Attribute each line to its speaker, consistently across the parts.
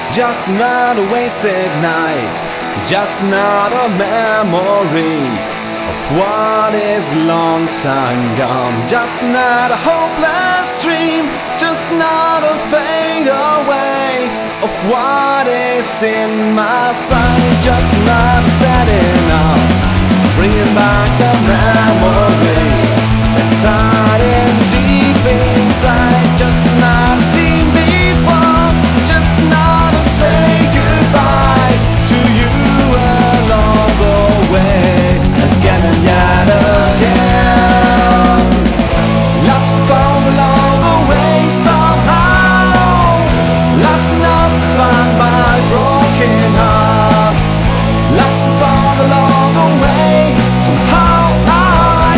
Speaker 1: Just another wasted night, just another memory of what is long time gone. Just another hopeless dream, just another fade away of what is in my sight. Just another setting up, bringing back the memory that's hiding deep inside. Just another scene before, just another say goodbye to you along the way. Again and yet again, lost and found along the way somehow, lost enough to find my broken heart. Lost and found along the way somehow I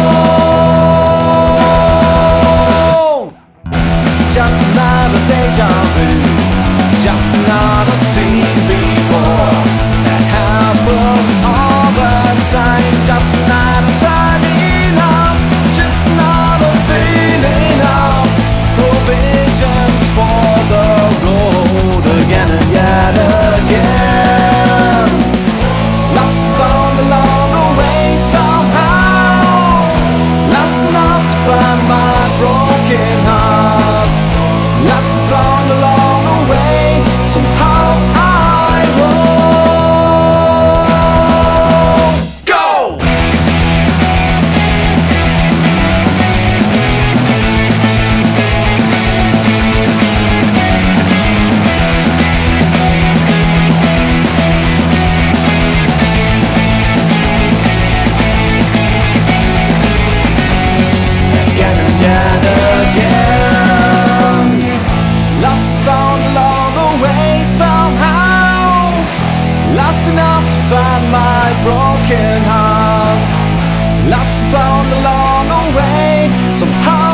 Speaker 1: roll. Just another deja vu, just another scene before that happens all the time. Just another time enough, just another feeling of provisions for the road. Again and yet again, lost and found along the way somehow, lost enough to find my broken heart. Lost and found along the way somehow I roll. Go! Again and yet again, lost and found along the way somehow, lost enough to find my broken heart. Lost and found along the way somehow